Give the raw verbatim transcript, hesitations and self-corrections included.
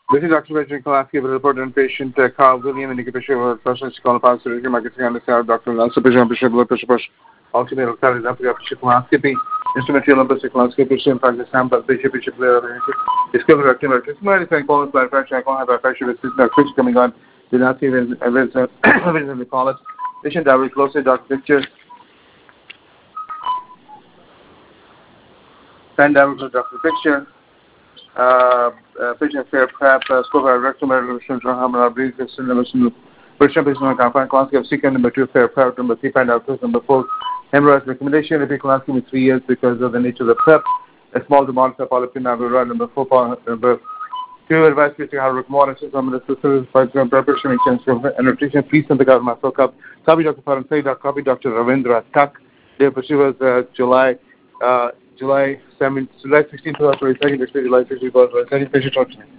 This is Doctor Benjamin Kolaski, a reported patient, uh, Carl William, and Bishop of Specialist Colopastor, Marketing and the Doctor Lancer Bishop, Bishop, Blood Pressure, Ultimate Octavia, Bishop Colonoscopy, Instrumental Bishop Colonoscopy, Bishop, Sample, Bishop, Bishop, Discover Rectum, Rectum, and Colon, Blood Pressure, Alcohol, Hypertension, Resistance, Fish coming on, did not see evidence in the college. Patient diary, closely, Doctor Picture, Pen diary, Doctor Picture. Uh, uh, patient fair prep, uh, scope of rectum, resolution, hammer, breathe, resolution, patient patient confined, class of second, number two, fair prep, number three, find out, number four, hemorrhoids recommendation, repeat class with three years because of the nature of the prep, a small to monitor polypin, number four, number two, advice patient how to monitor some of the systems, for example, preparation, makes sense, and nutrition, please send the government, so copy Doctor Faran, copy Doctor Ravindra Tak, their pursuit was uh, July, uh, July seventh, July sixteenth, twenty twenty-two, July sixteenth, twenty twenty-two, patient talk to me.